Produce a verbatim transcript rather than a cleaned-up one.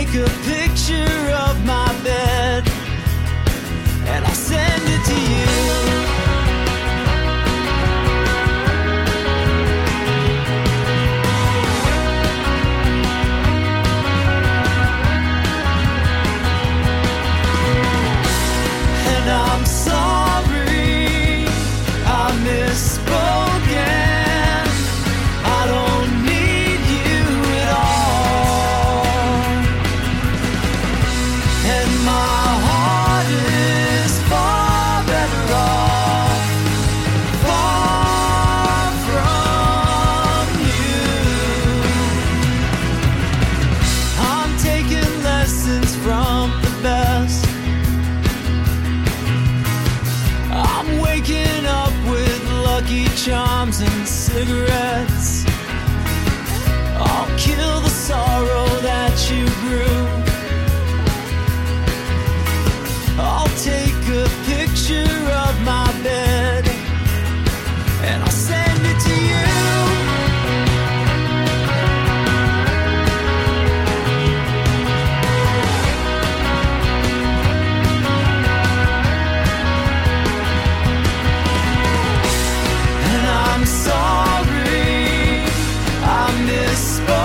take a picture of my bed and I'll send it to you. And I'm sorry I misspoken. I don't need you at all. And my heart is far better off, far from you. I'm taking lessons from the best. I'm waking up with Lucky Charms and cigarettes. I'll kill the sorrow that you grew. I'll take a picture of my bed and I'll send it to you. And I'm sorry I misspoke.